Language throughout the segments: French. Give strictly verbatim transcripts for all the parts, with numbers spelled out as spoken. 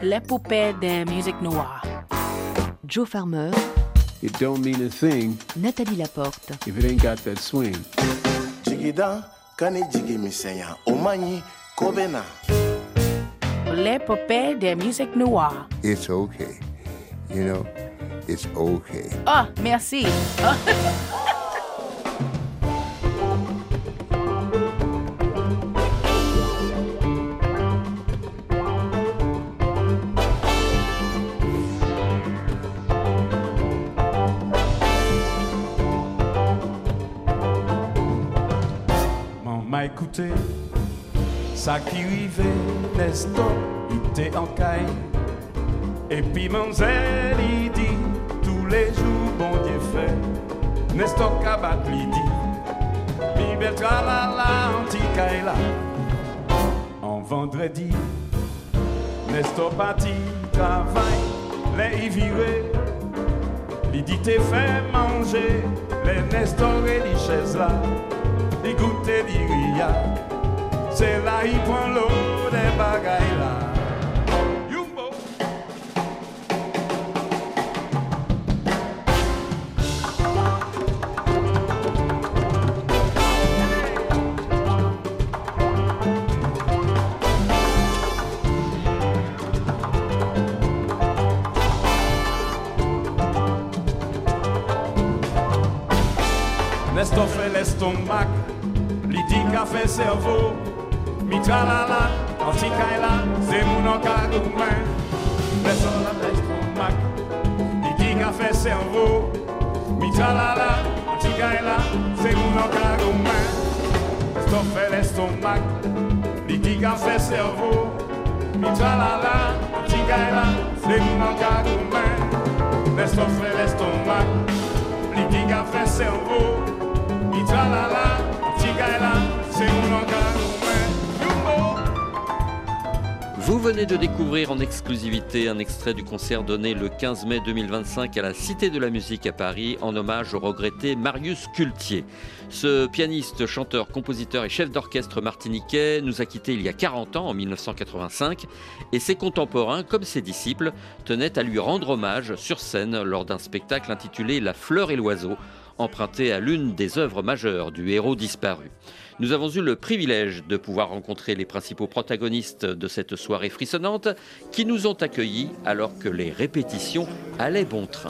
l'épopée de musique noire. Joe Farmer. It don't mean a thing. Nathalie Laporte. If it ain't got that swing. Jigida kani jigi misenya omani kobena. L'épopée de musique noire. It's okay. You know, it's okay. Ah, oh, merci. Oh. Écoutez, ça qui rivait, Nestor, il était en caille. Et puis Manzel, il dit, tous les jours, bon Dieu fait. Nestor Kabat, il dit, mi betra la la, anti-caille là. En vendredi, Nestor parti, travail, les y viré. Il dit, t'es fait manger, les Nestor et les chaises là. Il goûte et il ria, c'est là il prend l'eau des bagailles là. Yumbo. Nestor fait l'estomac. Lidi café cerveau, mitralala, anti-kaila, c'est mon encadoumain. Laissons la l'estomac. Lidi café cerveau, mitralala, anti-kaila, c'est mon encadoumain. Stoffe l'estomac. Lidi café cerveau, mitralala, anti-kaila, c'est mon encadoumain. Stoffe l'estomac. Lidi café cerveau, mitralala. Vous venez de découvrir en exclusivité un extrait du concert donné le quinze mai deux mille vingt-cinq à la Cité de la Musique à Paris en hommage au regretté Marius Cultier. Ce pianiste, chanteur, compositeur et chef d'orchestre martiniquais nous a quittés il y a quarante ans, en mille neuf cent quatre-vingt-cinq, et ses contemporains, comme ses disciples, tenaient à lui rendre hommage sur scène lors d'un spectacle intitulé « La fleur et l'oiseau », emprunté à l'une des œuvres majeures du héros disparu. Nous avons eu le privilège de pouvoir rencontrer les principaux protagonistes de cette soirée frissonnante qui nous ont accueillis alors que les répétitions allaient bon train.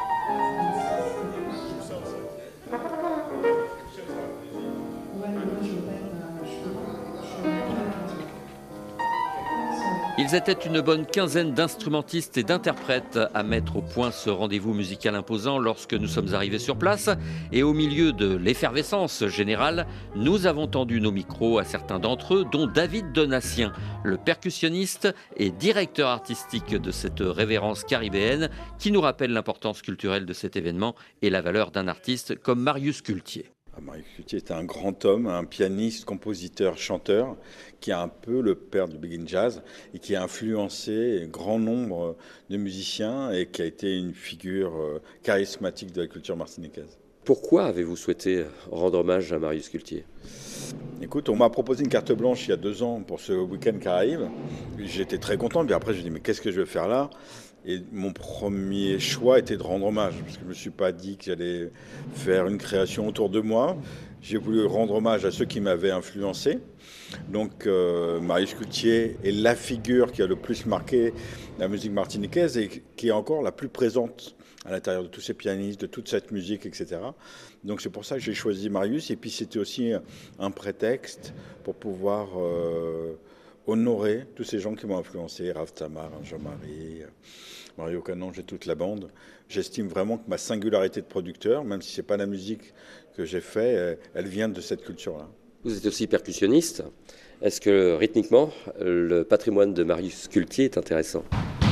Ils étaient une bonne quinzaine d'instrumentistes et d'interprètes à mettre au point ce rendez-vous musical imposant lorsque nous sommes arrivés sur place. Et au milieu de l'effervescence générale, nous avons tendu nos micros à certains d'entre eux, dont David Donatien, le percussionniste et directeur artistique de cette révérence caribéenne, qui nous rappelle l'importance culturelle de cet événement et la valeur d'un artiste comme Marius Cultier. Marius Cultier est un grand homme, un pianiste, compositeur, chanteur, qui est un peu le père du big in jazz et qui a influencé un grand nombre de musiciens et qui a été une figure charismatique de la culture martiniquaise. Pourquoi avez-vous souhaité rendre hommage à Marius Cultier ? Écoute, on m'a proposé une carte blanche il y a deux ans pour ce week-end Caraïbes. J'étais très content, puis après je me dis mais qu'est-ce que je vais faire là ? Et mon premier choix était de rendre hommage, parce que je ne me suis pas dit que j'allais faire une création autour de moi. J'ai voulu rendre hommage à ceux qui m'avaient influencé. Donc euh, Marius Cultier est la figure qui a le plus marqué la musique martiniquaise et qui est encore la plus présente à l'intérieur de tous ces pianistes, de toute cette musique, et cetera. Donc c'est pour ça que j'ai choisi Marius. Et puis c'était aussi un prétexte pour pouvoir euh, honorer tous ces gens qui m'ont influencé, Raph Tamar, Jean-Marie, Mario Canonge et toute la bande. J'estime vraiment que ma singularité de producteur, même si ce n'est pas la musique que j'ai fait, elle vient de cette culture-là. Vous êtes aussi percussionniste. Est-ce que rythmiquement, le patrimoine de Marius Cultier est intéressant ?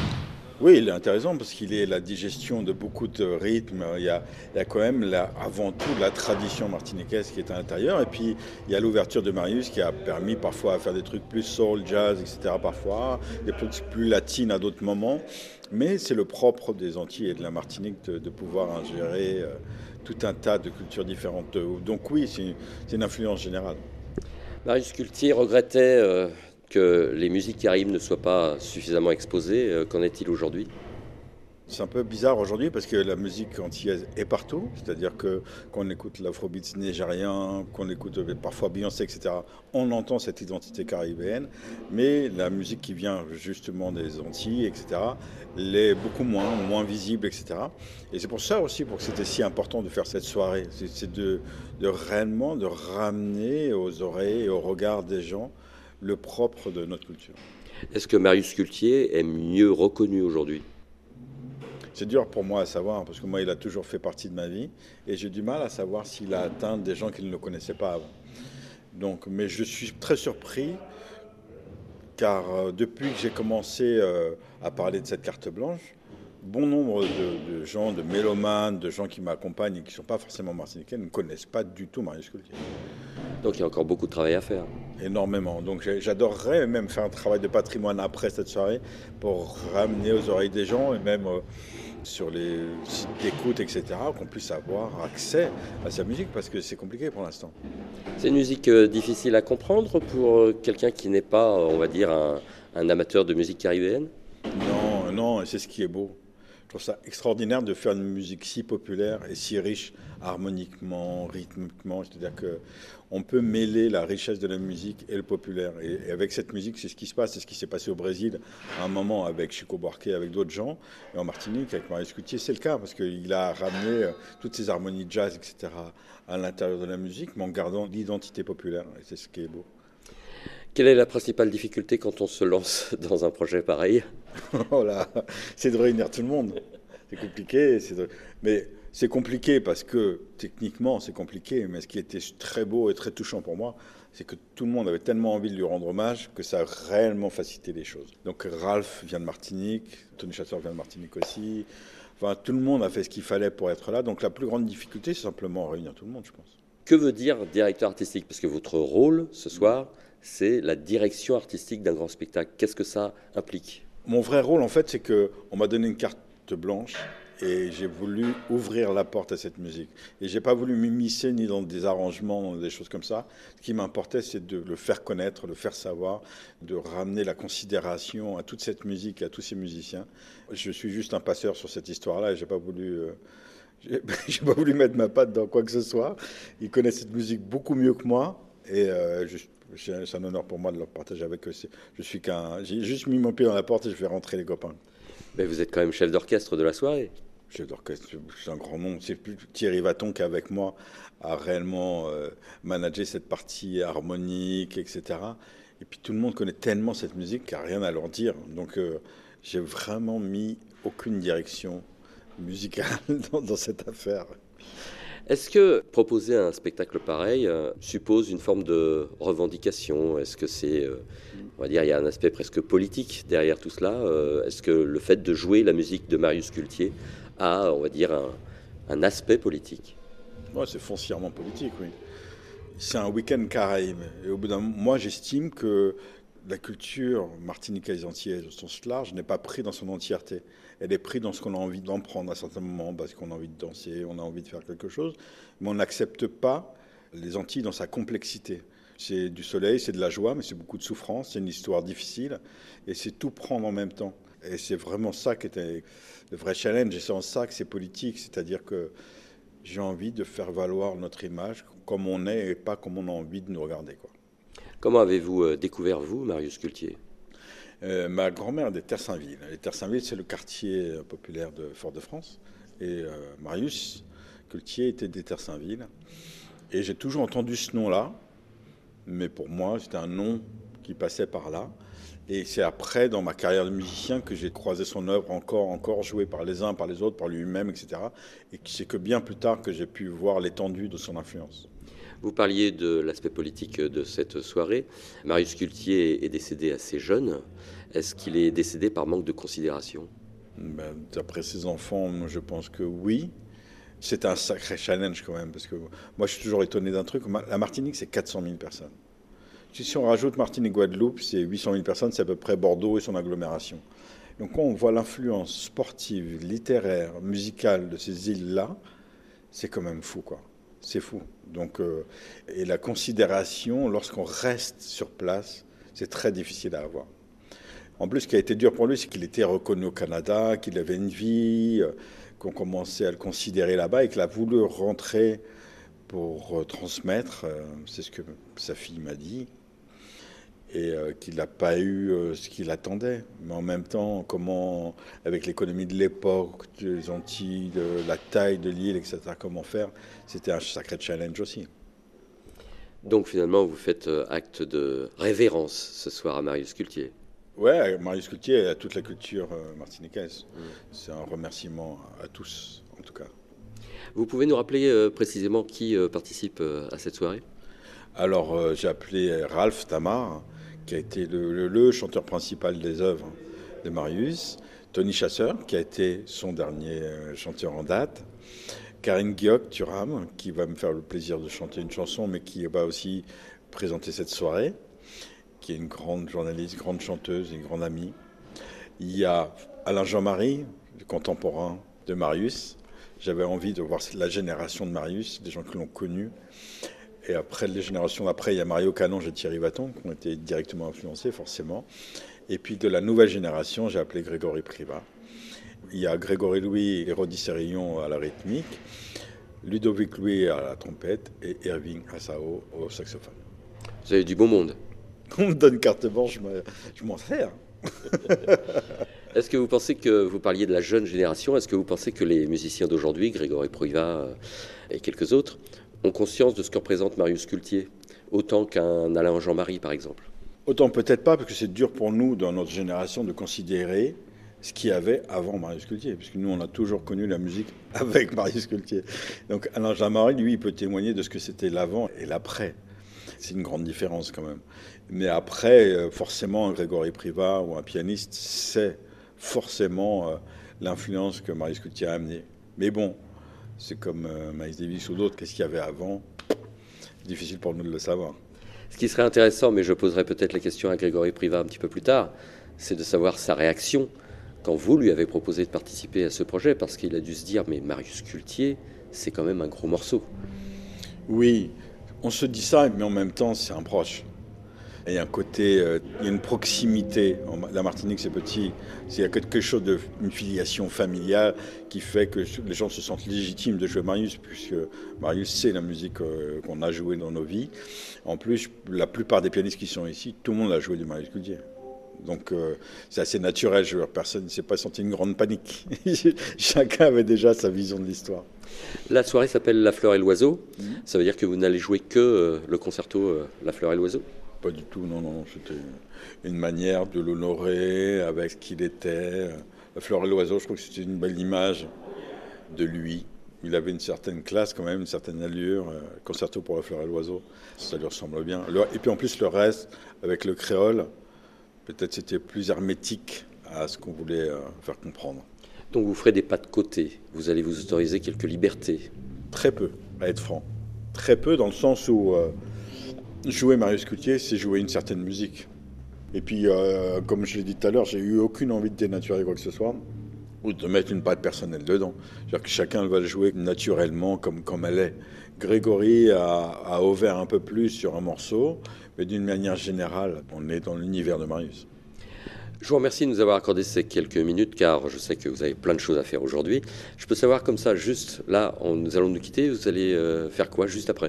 Oui, il est intéressant parce qu'il est la digestion de beaucoup de rythmes. Il y a, il y a quand même la, avant tout la tradition martiniquaise qui est à l'intérieur. Et puis il y a l'ouverture de Marius qui a permis parfois à faire des trucs plus soul, jazz, et cetera. Parfois, des trucs plus latines à d'autres moments. Mais c'est le propre des Antilles et de la Martinique de, de pouvoir ingérer euh, tout un tas de cultures différentes. Donc oui, c'est une, c'est une influence générale. Marius Cultier regrettait euh, que les musiques caraïbes ne soient pas suffisamment exposées. Euh, Qu'en est-il aujourd'hui ? C'est un peu bizarre aujourd'hui parce que la musique antillaise est partout. C'est-à-dire que quand on écoute l'afrobeat nigérien, qu'on écoute parfois Beyoncé, et cetera, on entend cette identité caribéenne. Mais la musique qui vient justement des Antilles, et cetera, l'est beaucoup moins, moins visible, et cetera. Et c'est pour ça aussi pour que c'était si important de faire cette soirée. C'est, c'est de, de réellement de ramener aux oreilles et au regard des gens le propre de notre culture. Est-ce que Marius Cultier est mieux reconnu aujourd'hui ? C'est dur pour moi à savoir, parce que moi, il a toujours fait partie de ma vie, et j'ai du mal à savoir s'il a atteint des gens qui ne le connaissaient pas avant. Donc, mais je suis très surpris, car euh, depuis que j'ai commencé euh, à parler de cette carte blanche, bon nombre de, de gens, de mélomanes, de gens qui m'accompagnent et qui ne sont pas forcément martiniquais, ne connaissent pas du tout Marius Cultier. Donc il y a encore beaucoup de travail à faire. Énormément. Donc j'adorerais même faire un travail de patrimoine après cette soirée pour ramener aux oreilles des gens et même euh, sur les sites d'écoute, et cetera, qu'on puisse avoir accès à sa musique parce que c'est compliqué pour l'instant. C'est une musique euh, difficile à comprendre pour euh, quelqu'un qui n'est pas, on va dire, un, un amateur de musique caribéenne ? Non, non, et c'est ce qui est beau. Je trouve ça extraordinaire de faire une musique si populaire et si riche harmoniquement, rythmiquement. C'est-à-dire qu'on peut mêler la richesse de la musique et le populaire. Et, et avec cette musique, c'est ce qui se passe. C'est ce qui s'est passé au Brésil à un moment avec Chico Buarque, avec d'autres gens. Et en Martinique, avec Marius Cultier, c'est le cas. Parce qu'il a ramené euh, toutes ces harmonies jazz, et cetera, à l'intérieur de la musique, mais en gardant l'identité populaire. Et c'est ce qui est beau. Quelle est la principale difficulté quand on se lance dans un projet pareil ? Oh là, c'est de réunir tout le monde. C'est compliqué, c'est de... mais c'est compliqué parce que techniquement c'est compliqué. Mais ce qui était très beau et très touchant pour moi, c'est que tout le monde avait tellement envie de lui rendre hommage que ça a réellement facilité les choses. Donc Ralph vient de Martinique, Tony Chasseur vient de Martinique aussi. Enfin, tout le monde a fait ce qu'il fallait pour être là. Donc la plus grande difficulté, c'est simplement réunir tout le monde, je pense. Que veut dire directeur artistique ? Parce que votre rôle ce soir, c'est la direction artistique d'un grand spectacle. Qu'est-ce que ça implique ? Mon vrai rôle, en fait, c'est qu'on m'a donné une carte blanche et j'ai voulu ouvrir la porte à cette musique. Et j'ai pas voulu m'immiscer ni dans des arrangements, des choses comme ça. Ce qui m'importait, c'est de le faire connaître, le faire savoir, de ramener la considération à toute cette musique et à tous ces musiciens. Je suis juste un passeur sur cette histoire-là et j'ai pas voulu... Euh, j'ai, j'ai pas voulu mettre ma patte dans quoi que ce soit. Ils connaissent cette musique beaucoup mieux que moi et euh, je, c'est un honneur pour moi de le partager avec eux. Je suis qu'un, j'ai juste mis mon pied dans la porte et je vais rentrer les copains. Mais vous êtes quand même chef d'orchestre de la soirée. Chef d'orchestre, c'est un grand nom. C'est plus Thierry Vaton qu'avec moi a réellement euh, managé cette partie harmonique, et cetera. Et puis tout le monde connaît tellement cette musique qu'il n'y a rien à leur dire. Donc euh, j'ai vraiment mis aucune direction musicale dans, dans cette affaire. Est-ce que proposer un spectacle pareil euh, suppose une forme de revendication ? Est-ce que c'est, euh, on va dire, il y a un aspect presque politique derrière tout cela ? euh, Est-ce que le fait de jouer la musique de Marius Cultier a, on va dire, un, un aspect politique ? Ouais, c'est foncièrement politique, oui. C'est un week-end caraïbe. Et au bout d'un moment, moi, j'estime que la culture martiniquaise et antillaise au sens large n'est pas prise dans son entièreté. Elle est prise dans ce qu'on a envie d'en prendre à certains moments, parce qu'on a envie de danser, on a envie de faire quelque chose, mais on n'accepte pas les Antilles dans sa complexité. C'est du soleil, c'est de la joie, mais c'est beaucoup de souffrance, c'est une histoire difficile, et c'est tout prendre en même temps. Et c'est vraiment ça qui était le vrai challenge, et c'est en ça que c'est politique, c'est-à-dire que j'ai envie de faire valoir notre image comme on est et pas comme on a envie de nous regarder, quoi. Comment avez-vous découvert, vous, Marius Cultier ? euh, Ma grand-mère est des Terre-Saint-Ville. Les Terre-Saint-Ville, c'est le quartier populaire de Fort-de-France. Et euh, Marius Cultier était des Terre-Saint-Ville. Et j'ai toujours entendu ce nom-là. Mais pour moi, c'était un nom qui passait par là. Et c'est après, dans ma carrière de musicien, que j'ai croisé son œuvre encore, encore jouée par les uns, par les autres, par lui-même, et cetera. Et c'est que bien plus tard que j'ai pu voir l'étendue de son influence. Vous parliez de l'aspect politique de cette soirée. Marius Cultier est décédé assez jeune. Est-ce qu'il est décédé par manque de considération ? Ben, d'après ses enfants, je pense que oui. C'est un sacré challenge quand même, parce que moi je suis toujours étonné d'un truc. La Martinique, c'est quatre cent mille personnes. Si on rajoute Martinique-Guadeloupe, c'est huit cent mille personnes, c'est à peu près Bordeaux et son agglomération. Donc quand on voit l'influence sportive, littéraire, musicale de ces îles-là, c'est quand même fou, quoi. C'est fou. Donc, euh, et la considération, lorsqu'on reste sur place, C'est très difficile à avoir. En plus, ce qui a été dur pour lui, c'est qu'il était reconnu au Canada, qu'il avait une vie, qu'on commençait à le considérer là-bas et qu'il a voulu rentrer pour transmettre. C'est ce que sa fille m'a dit. Et qu'il n'a pas eu ce qu'il attendait. Mais en même temps, comment, avec l'économie de l'époque, des Antilles, de la taille de l'île, et cetera, comment faire, c'était un sacré challenge aussi. Donc finalement, vous faites acte de révérence ce soir à Marius Cultier. Ouais, Marius Cultier et à toute la culture martiniquaise. Mmh. C'est un remerciement à tous, en tout cas. Vous pouvez nous rappeler euh, précisément qui euh, participe euh, à cette soirée ? Alors, euh, j'ai appelé Ralph Tamar, qui a été le, le, le chanteur principal des œuvres de Marius, Tony Chasseur, qui a été son dernier euh, chanteur en date, Karine Guioc-Thuram, qui va me faire le plaisir de chanter une chanson, mais qui va aussi présenter cette soirée, qui est une grande journaliste, grande chanteuse, une grande amie. Il y a Alain Jean-Marie, le contemporain de Marius. J'avais envie de voir la génération de Marius, des gens qui l'ont connu. Et après, les générations d'après, il y a Mario Canonge et Thierry Vaton, qui ont été directement influencés, forcément. Et puis de la nouvelle génération, j'ai appelé Grégory Privat. Il y a Grégory Louis et Rodi Sérillon à la rythmique, Ludovic Louis à la trompette et Irving Assao au saxophone. Vous avez du beau monde. On me donne carte blanche, je m'en sers. Est-ce que vous pensez que, vous parliez de la jeune génération, est-ce que vous pensez que les musiciens d'aujourd'hui, Grégory Privat et quelques autres, ont conscience de ce que représente Marius Cultier, autant qu'un Alain Jean-Marie, par exemple ? Autant peut-être pas, parce que c'est dur pour nous, dans notre génération, de considérer ce qu'il y avait avant Marius Cultier, puisque nous, on a toujours connu la musique avec Marius Cultier. Donc Alain Jean-Marie, lui, il peut témoigner de ce que c'était l'avant et l'après. C'est une grande différence quand même. Mais après, forcément, un Grégory Privat ou un pianiste sait forcément l'influence que Marius Cultier a amenée. Mais bon, c'est comme Miles Davis ou d'autres, qu'est-ce qu'il y avait avant ? Difficile pour nous de le savoir. Ce qui serait intéressant, mais je poserai peut-être la question à Grégory Privat un petit peu plus tard, c'est de savoir sa réaction quand vous lui avez proposé de participer à ce projet, parce qu'il a dû se dire, mais Marius Cultier, c'est quand même un gros morceau. Oui, on se dit ça, mais en même temps, c'est un proche. Il y a un côté, euh, il y a une proximité. La Martinique, c'est petit. Il y a quelque chose de, une filiation familiale qui fait que les gens se sentent légitimes de jouer Marius, puisque Marius, c'est la musique euh, qu'on a jouée dans nos vies. En plus, la plupart des pianistes qui sont ici, tout le monde a joué du Marius Cultier. Donc, euh, c'est assez naturel. Je, personne ne s'est pas senti une grande panique. Chacun avait déjà sa vision de l'histoire. La soirée s'appelle La Fleur et l'Oiseau. Mmh. Ça veut dire que vous n'allez jouer que euh, le concerto euh, La Fleur et l'Oiseau ? Pas du tout, non, non. C'était une manière de l'honorer avec ce qu'il était. La Fleur et l'Oiseau, je trouve que c'était une belle image de lui. Il avait une certaine classe quand même, une certaine allure. Concerto pour La Fleur et l'Oiseau, ça lui ressemble bien. Et puis en plus, le reste, avec le créole, peut-être c'était plus hermétique à ce qu'on voulait faire comprendre. Donc vous ferez des pas de côté, vous allez vous autoriser quelques libertés ? Très peu, à être franc. Très peu dans le sens où euh, jouer Marius Cultier, c'est jouer une certaine musique. Et puis, euh, comme je l'ai dit tout à l'heure, j'ai eu aucune envie de dénaturer quoi que ce soit ou de mettre une patte personnelle dedans. C'est-à-dire que chacun va le jouer naturellement comme, comme elle est. Grégory a, a ouvert un peu plus sur un morceau, mais d'une manière générale, on est dans l'univers de Marius. Je vous remercie de nous avoir accordé ces quelques minutes, car je sais que vous avez plein de choses à faire aujourd'hui. Je peux savoir comme ça, juste là, on, nous allons nous quitter, vous allez euh, faire quoi juste après ?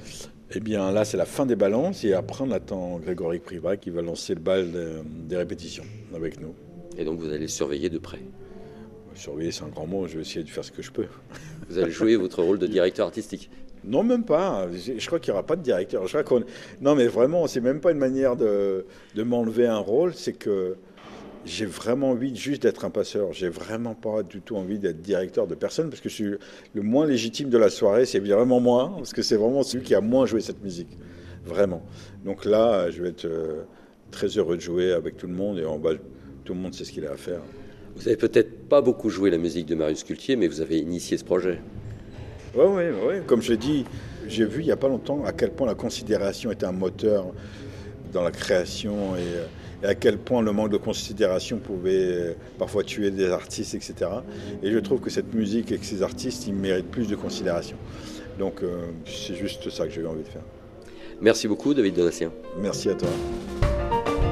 Eh bien là, c'est la fin des balances, et après on attend Grégory Privat qui va lancer le bal de, des répétitions avec nous. Et donc vous allez surveiller de près ? Surveiller, c'est un grand mot, je vais essayer de faire ce que je peux. Vous allez jouer votre rôle de directeur artistique ? Non, même pas. Je crois qu'il n'y aura pas de directeur. Je crois qu'on... Non, mais vraiment, c'est même pas une manière de, de m'enlever un rôle, c'est que j'ai vraiment envie juste d'être un passeur. J'ai vraiment pas du tout envie d'être directeur de personne, parce que je suis le moins légitime de la soirée, c'est vraiment moi, parce que c'est vraiment celui qui a moins joué cette musique. Vraiment. Donc là, je vais être très heureux de jouer avec tout le monde, et en bas, tout le monde sait ce qu'il a à faire. Vous avez peut-être pas beaucoup joué la musique de Marius Cultier, mais vous avez initié ce projet. Oui, oui, oui. Comme je l'ai dit, j'ai vu il n'y a pas longtemps à quel point la considération était un moteur dans la création, et, et à quel point le manque de considération pouvait parfois tuer des artistes, et cetera. Et je trouve que cette musique et que ces artistes, ils méritent plus de considération. Donc euh, c'est juste ça que j'ai eu envie de faire. Merci beaucoup, David Donatien. Merci à toi.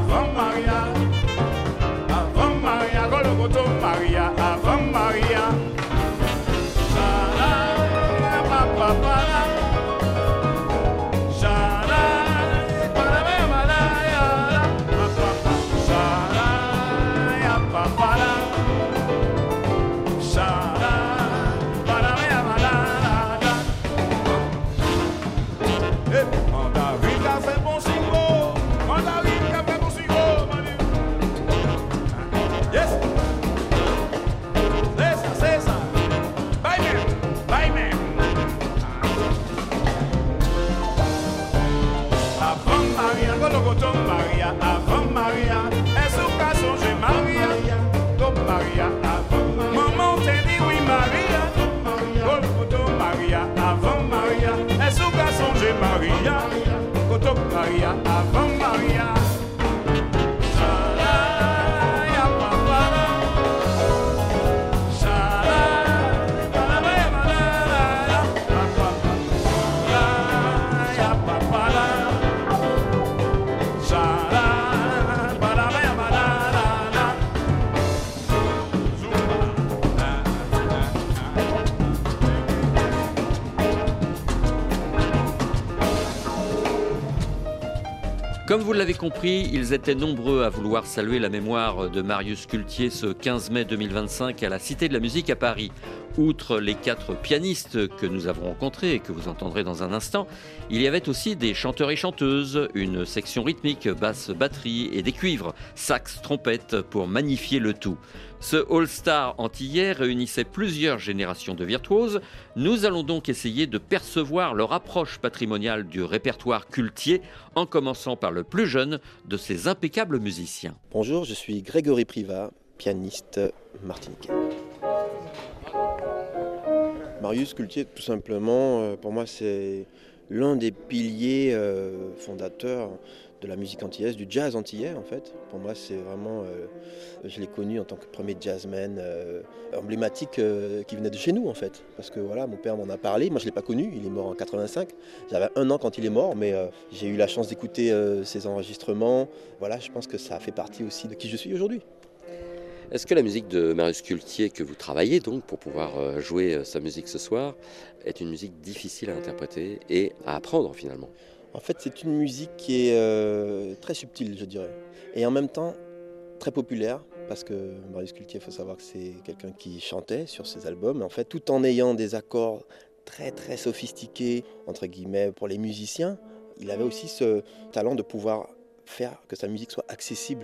avant Maria, avant Maria, Gologoto Maria, avant Maria. Shala, papa, papa. Maria, avant Maria, est-ce qu'à songer Maria, comme Maria, avant Maria, maman t'a dit oui Maria, Golgoto Maria, avant Maria, est-ce qu'à songer Maria, Golgoto Maria, avant Maria. Comme vous l'avez compris, ils étaient nombreux à vouloir saluer la mémoire de Marius Cultier ce quinze mai deux mille vingt-cinq à la Cité de la Musique à Paris. Outre les quatre pianistes que nous avons rencontrés et que vous entendrez dans un instant, il y avait aussi des chanteurs et chanteuses, une section rythmique, basse, batterie et des cuivres, sax, trompette pour magnifier le tout. Ce All-Star antillais réunissait plusieurs générations de virtuoses. Nous allons donc essayer de percevoir leur approche patrimoniale du répertoire cultier, en commençant par le plus jeune de ces impeccables musiciens. Bonjour, je suis Grégory Privat, pianiste martiniquais. Marius Cultier, tout simplement, pour moi, c'est l'un des piliers fondateurs de la musique antillaise, du jazz antillais en fait. Pour moi, c'est vraiment, euh, je l'ai connu en tant que premier jazzman euh, emblématique euh, qui venait de chez nous en fait. Parce que voilà, mon père m'en a parlé, moi je ne l'ai pas connu, il est mort en quatre-vingt-cinq. J'avais un an quand il est mort, mais euh, j'ai eu la chance d'écouter euh, ses enregistrements. Voilà, je pense que ça fait partie aussi de qui je suis aujourd'hui. Est-ce que la musique de Marius Cultier que vous travaillez donc pour pouvoir jouer sa musique ce soir est une musique difficile à interpréter et à apprendre finalement ? En fait, c'est une musique qui est euh, très subtile, je dirais, et en même temps très populaire, parce que Marius Cultier, il faut savoir que c'est quelqu'un qui chantait sur ses albums, en fait, tout en ayant des accords très très sophistiqués, entre guillemets, pour les musiciens. Il avait aussi ce talent de pouvoir faire que sa musique soit accessible.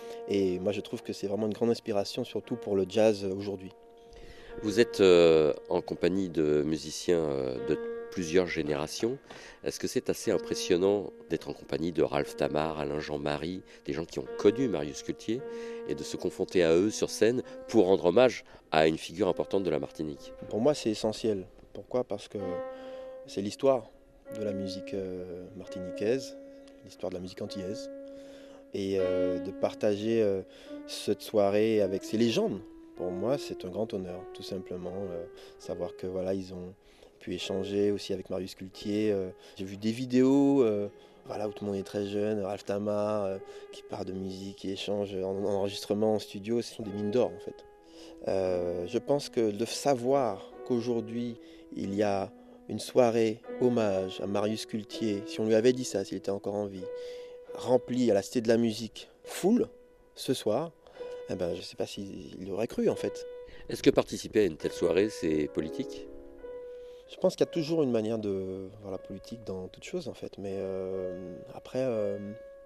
Et moi, je trouve que c'est vraiment une grande inspiration, surtout pour le jazz aujourd'hui. Vous êtes euh, en compagnie de musiciens euh, de plusieurs générations. Est-ce que c'est assez impressionnant d'être en compagnie de Ralph Tamar, Alain Jean-Marie, des gens qui ont connu Marius Cultier, et de se confronter à eux sur scène pour rendre hommage à une figure importante de la Martinique ? Pour moi, c'est essentiel. Pourquoi ? Parce que c'est l'histoire de la musique martiniquaise, l'histoire de la musique antillaise, et euh, de partager euh, cette soirée avec ces légendes. Pour moi, c'est un grand honneur, tout simplement. Euh, savoir que voilà, ils ont pu échanger aussi avec Marius Cultier. Euh, j'ai vu des vidéos euh, voilà, où tout le monde est très jeune, Ralph Tamar euh, qui parle de musique, qui échange en, en enregistrement en studio. Ce sont des mines d'or en fait. Euh, je pense que de savoir qu'aujourd'hui, il y a une soirée hommage à Marius Cultier, si on lui avait dit ça, s'il était encore en vie, remplie à la Cité de la Musique, full, ce soir, eh ben, je ne sais pas s'il aurait cru en fait. Est-ce que participer à une telle soirée, c'est politique ? Je pense qu'il y a toujours une manière de voir la politique dans toute chose en fait, mais euh, après, euh,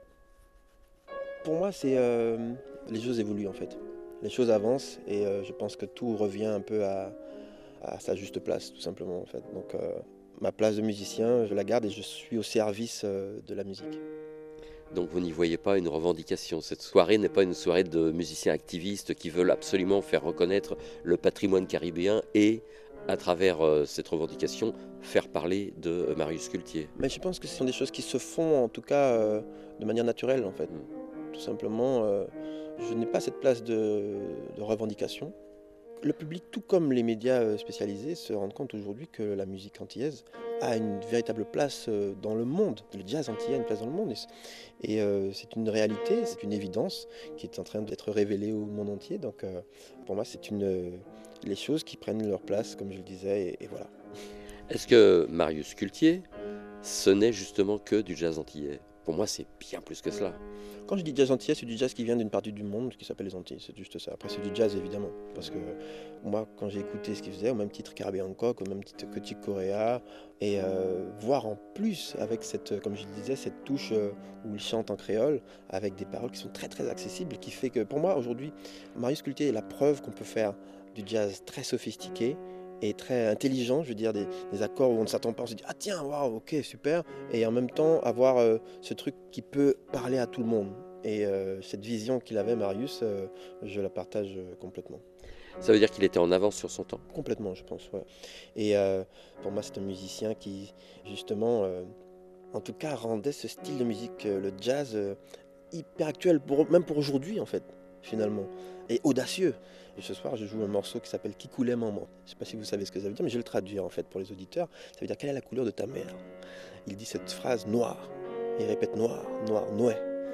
pour moi, c'est euh, les choses évoluent en fait. Les choses avancent et euh, je pense que tout revient un peu à, à sa juste place, tout simplement en fait. Donc euh, ma place de musicien, je la garde et je suis au service euh, de la musique. Donc vous n'y voyez pas une revendication. Cette soirée n'est pas une soirée de musiciens activistes qui veulent absolument faire reconnaître le patrimoine caribéen et, à travers euh, cette revendication, faire parler de euh, Marius Cultier. Mais je pense que ce sont des choses qui se font, en tout cas, euh, de manière naturelle, en fait. Mm. Tout simplement, euh, je n'ai pas cette place de, de revendication, Le public, tout comme les médias spécialisés, se rendent compte aujourd'hui que la musique antillaise a une véritable place dans le monde. Le jazz antillais a une place dans le monde. Et euh, c'est une réalité, c'est une évidence qui est en train d'être révélée au monde entier. Donc euh, pour moi, c'est une, euh, les choses qui prennent leur place, comme je le disais, et, et voilà. Est-ce que Marius Cultier, ce n'est justement que du jazz antillais ? Pour moi, c'est bien plus que cela. Quand je dis jazz antillais, c'est du jazz qui vient d'une partie du monde qui s'appelle les Antilles, c'est juste ça. Après, c'est du jazz, évidemment, parce que moi, quand j'ai écouté ce qu'il faisait, au même titre qu'Herbie Hancock, au même titre que Chick Corea, et euh, voir en plus, avec cette, comme je le disais, cette touche euh, où il chante en créole, avec des paroles qui sont très, très accessibles, qui fait que, pour moi, aujourd'hui, Marius Cultier est la preuve qu'on peut faire du jazz très sophistiqué, et très intelligent, je veux dire, des, des accords où on ne s'attend pas, on se dit « Ah tiens, waouh, ok, super !» Et en même temps, avoir euh, ce truc qui peut parler à tout le monde. Et euh, cette vision qu'il avait, Marius, euh, je la partage euh, complètement. Ça veut dire qu'il était en avance sur son temps ? Complètement, je pense, ouais. Et euh, pour moi, c'est un musicien qui, justement, euh, en tout cas, rendait ce style de musique, euh, le jazz, euh, hyper actuel, pour, même pour aujourd'hui, en fait, finalement, et audacieux. Et ce soir, je joue un morceau qui s'appelle « Qui coulait maman ». Je ne sais pas si vous savez ce que ça veut dire, mais je vais le traduire en fait pour les auditeurs. Ça veut dire « Quelle est la couleur de ta mère ?» Il dit cette phrase « noir ». Il répète « noir, noir, noé ».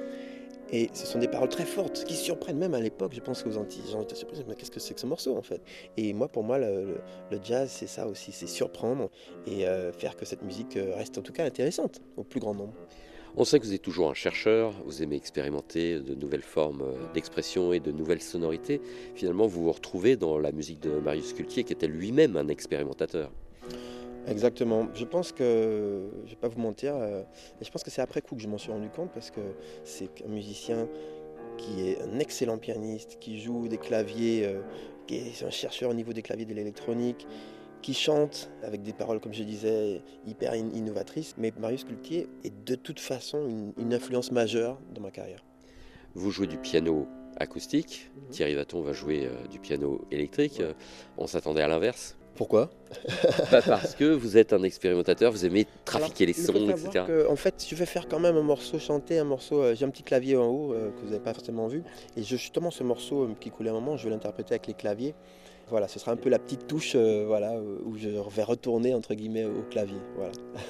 Et ce sont des paroles très fortes qui surprennent même à l'époque. Je pense qu'aux Antilles, les gens étaient surpris. Mais qu'est-ce que c'est que ce morceau en fait ? Et moi, pour moi, le, le, le jazz, c'est ça aussi, c'est surprendre et euh, faire que cette musique reste en tout cas intéressante au plus grand nombre. On sait que vous êtes toujours un chercheur, vous aimez expérimenter de nouvelles formes d'expression et de nouvelles sonorités. Finalement, vous vous retrouvez dans la musique de Marius Cultier, qui était lui-même un expérimentateur. Exactement. Je pense que, je ne vais pas vous mentir, euh, et je pense que c'est après coup que je m'en suis rendu compte, parce que c'est un musicien qui est un excellent pianiste, qui joue des claviers, euh, qui est un chercheur au niveau des claviers de l'électronique, qui chante avec des paroles, comme je disais, hyper innovatrices. Mais Marius Cultier est de toute façon une, une influence majeure dans ma carrière. Vous jouez du piano acoustique, mmh. Thierry Watton va jouer euh, du piano électrique. Ouais. On s'attendait à l'inverse. Pourquoi ? Bah parce que vous êtes un expérimentateur, vous aimez trafiquer Alors, les sons, et cetera. Que, en fait, je vais faire quand même un morceau chanté, un morceau. Euh, j'ai un petit clavier en haut euh, que vous n'avez pas forcément vu. Et je, justement, ce morceau euh, qui coulait un moment, je vais l'interpréter avec les claviers. Voilà, ce sera un peu la petite touche euh, voilà, où je vais retourner entre guillemets au clavier. Voilà.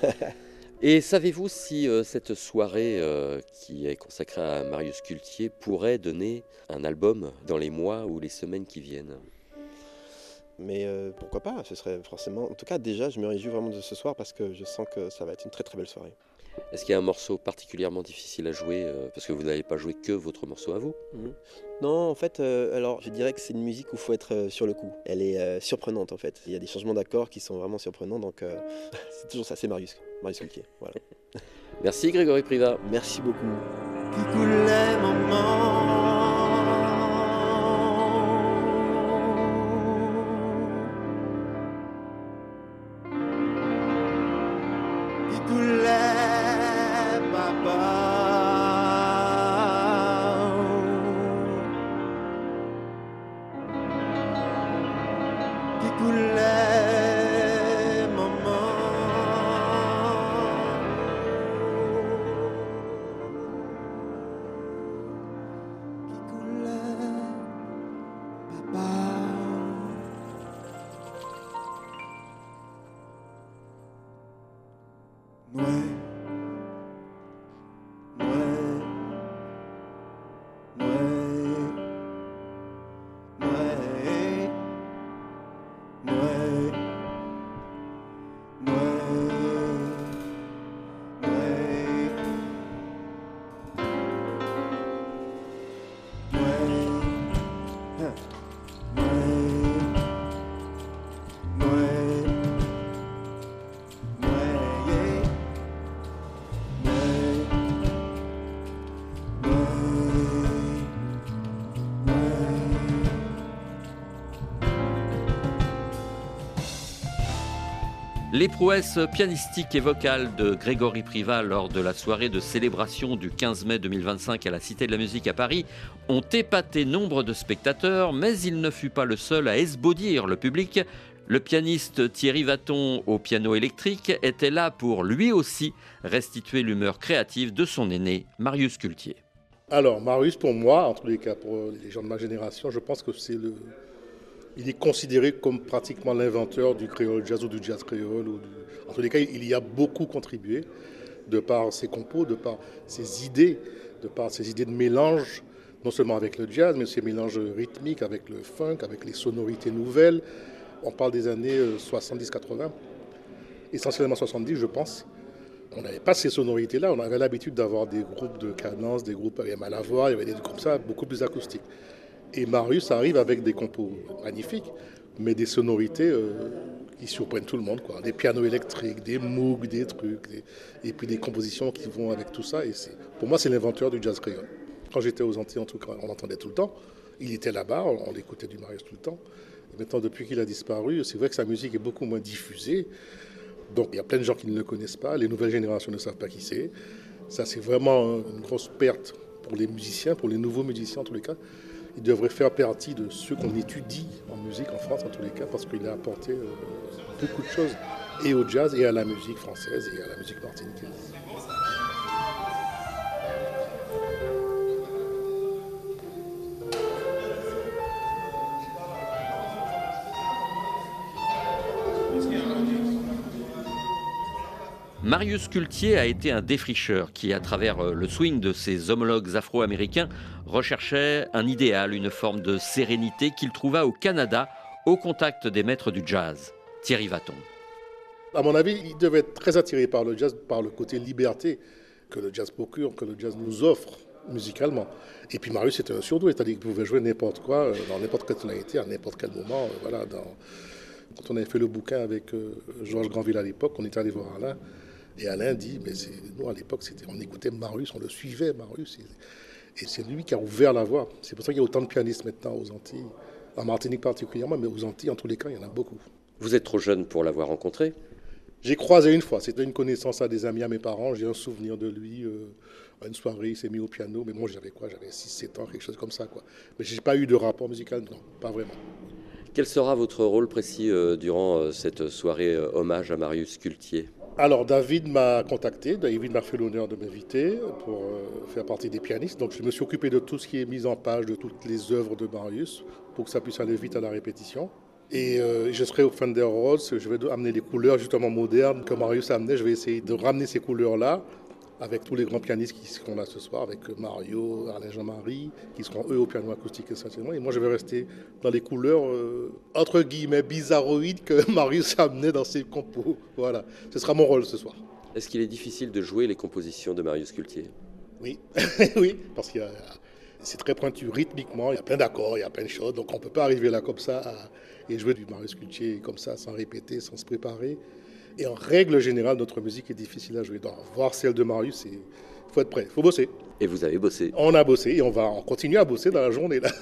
Et savez-vous si euh, cette soirée euh, qui est consacrée à Marius Cultier pourrait donner un album dans les mois ou les semaines qui viennent ? Mais euh, pourquoi pas ? Ce serait forcément. En tout cas, déjà, je me réjouis vraiment de ce soir parce que je sens que ça va être une très très belle soirée. Est-ce qu'il y a un morceau particulièrement difficile à jouer euh, parce que vous n'avez pas joué que votre morceau à vous ? Mmh. Non, en fait, euh, alors je dirais que c'est une musique où il faut être euh, sur le coup. Elle est euh, surprenante en fait. Il y a des changements d'accords qui sont vraiment surprenants, donc euh, c'est toujours ça, c'est Marius, Marius Cultier. Voilà. Merci Grégory Privat. Merci beaucoup. Qui coulait maman. Les prouesses pianistiques et vocales de Grégory Privat lors de la soirée de célébration du quinze mai deux mille vingt-cinq à la Cité de la Musique à Paris ont épaté nombre de spectateurs, mais il ne fut pas le seul à esbaudir le public. Le pianiste Thierry Watton au piano électrique était là pour lui aussi restituer l'humeur créative de son aîné Marius Cultier. Alors Marius, pour moi, en tous les cas pour les gens de ma génération, je pense que c'est le, Il est considéré comme pratiquement l'inventeur du créole jazz ou du jazz créole. Ou du... En tous les cas, il y a beaucoup contribué de par ses compos, de par ses idées, de par ses idées de mélange, non seulement avec le jazz, mais ses mélanges rythmiques avec le funk, avec les sonorités nouvelles. On parle des années soixante-dix quatre-vingts, essentiellement soixante-dix, je pense. On n'avait pas ces sonorités-là, on avait l'habitude d'avoir des groupes de cadence, des groupes avec mal à voix, il y avait des trucs comme ça, beaucoup plus acoustiques. Et Marius arrive avec des compos magnifiques, mais des sonorités euh, qui surprennent tout le monde, quoi. Des pianos électriques, des Moog, des trucs, des... et puis des compositions qui vont avec tout ça. Et c'est... Pour moi, c'est l'inventeur du jazz créole. Quand j'étais aux Antilles, en tout cas, on l'entendait tout le temps. Il était là-bas, on écoutait du Marius tout le temps. Et maintenant, depuis qu'il a disparu, c'est vrai que sa musique est beaucoup moins diffusée. Donc, il y a plein de gens qui ne le connaissent pas. Les nouvelles générations ne savent pas qui c'est. Ça, c'est vraiment une grosse perte pour les musiciens, pour les nouveaux musiciens, en tous les cas. Il devrait faire partie de ceux qu'on étudie en musique en France, en tous les cas, parce qu'il a apporté euh, beaucoup de choses, et au jazz, et à la musique française, et à la musique martiniquaise. Marius Cultier a été un défricheur qui, à travers le swing de ses homologues afro-américains, recherchait un idéal, une forme de sérénité qu'il trouva au Canada, au contact des maîtres du jazz. Thierry Watton. À mon avis, il devait être très attiré par le jazz, par le côté liberté que le jazz procure, que le jazz nous offre musicalement. Et puis Marius était un surdoué, c'est-à-dire qu'il pouvait jouer n'importe quoi, dans n'importe quelle tonalité, à n'importe quel moment. Voilà, dans... Quand on avait fait le bouquin avec euh, Georges Granville à l'époque, on était allé voir Alain. Et Alain dit, mais c'est, nous à l'époque, c'était, on écoutait Marius, on le suivait, Marius. Et, et c'est lui qui a ouvert la voie. C'est pour ça qu'il y a autant de pianistes maintenant aux Antilles, en Martinique particulièrement, mais aux Antilles, en tous les cas, il y en a beaucoup. Vous êtes trop jeune pour l'avoir rencontré ? J'ai croisé une fois, c'était une connaissance à des amis à mes parents, j'ai un souvenir de lui, euh, à une soirée, il s'est mis au piano, mais moi j'avais quoi, j'avais six sept ans, quelque chose comme ça, quoi. Mais j'ai pas eu de rapport musical, non, pas vraiment. Quel sera votre rôle précis euh, durant euh, cette soirée euh, hommage à Marius Cultier ? Alors David m'a contacté, David m'a fait l'honneur de m'inviter pour euh, faire partie des pianistes. Donc je me suis occupé de tout ce qui est mise en page, de toutes les œuvres de Marius, pour que ça puisse aller vite à la répétition. Et euh, je serai au Fender Rhodes, je vais amener les couleurs justement modernes que Marius a amenées. Je vais essayer de ramener ces couleurs-là avec tous les grands pianistes qui seront là ce soir, avec Mario, Alain Jean-Marie, qui seront eux au piano acoustique essentiellement. Et moi je vais rester dans les couleurs, euh, entre guillemets, bizarroïdes que Marius amenait dans ses compos. Voilà, ce sera mon rôle ce soir. Est-ce qu'il est difficile de jouer les compositions de Marius Cultier ? Oui, oui, parce que c'est très pointu rythmiquement, il y a plein d'accords, il y a plein de choses, donc on ne peut pas arriver là comme ça à, et jouer du Marius Cultier comme ça, sans répéter, sans se préparer. Et en règle générale, notre musique est difficile à jouer. Donc, voir celle de Marius, il faut être prêt, il faut bosser. Et vous avez bossé ? On a bossé et on va on continue à bosser dans la journée, là.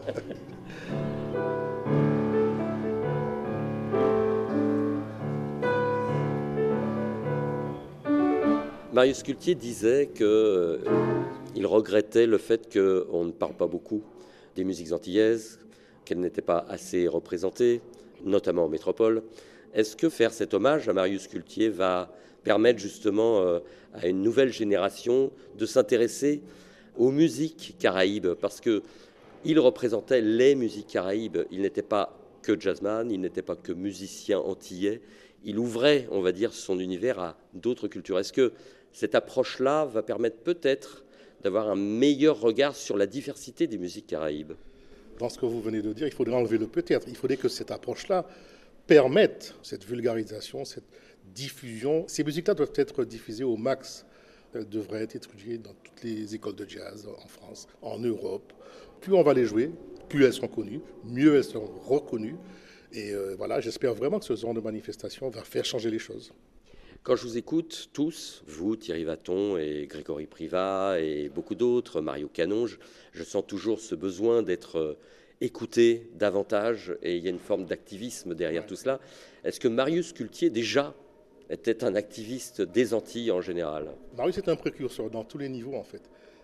Marius Cultier disait qu'il euh, regrettait le fait qu'on ne parle pas beaucoup des musiques antillaises, qu'elles n'étaient pas assez représentées, notamment en métropole. Est-ce que faire cet hommage à Marius Cultier va permettre justement euh, à une nouvelle génération de s'intéresser aux musiques caraïbes ? Parce qu'il représentait les musiques caraïbes. Il n'était pas que jazzman, il n'était pas que musicien antillais. Il ouvrait, on va dire, son univers à d'autres cultures. Est-ce que cette approche-là va permettre peut-être d'avoir un meilleur regard sur la diversité des musiques caraïbes ? Dans ce que vous venez de dire, il faudrait enlever le peut-être. Il faudrait que cette approche-là permettre cette vulgarisation, cette diffusion. Ces musiques-là doivent être diffusées au max. Elles devraient être étudiées dans toutes les écoles de jazz en France, en Europe. Plus on va les jouer, plus elles sont connues, mieux elles seront reconnues. Et euh, voilà, j'espère vraiment que ce genre de manifestation va faire changer les choses. Quand je vous écoute tous, vous, Thierry Watton et Grégory Privat et beaucoup d'autres, Mario Canonge, je sens toujours ce besoin d'être écouté davantage et il y a une forme d'activisme derrière tout cela. Est-ce que Marius Cultier, déjà, était un activiste des Antilles en général ? Marius est un précurseur dans tous les niveaux, en fait.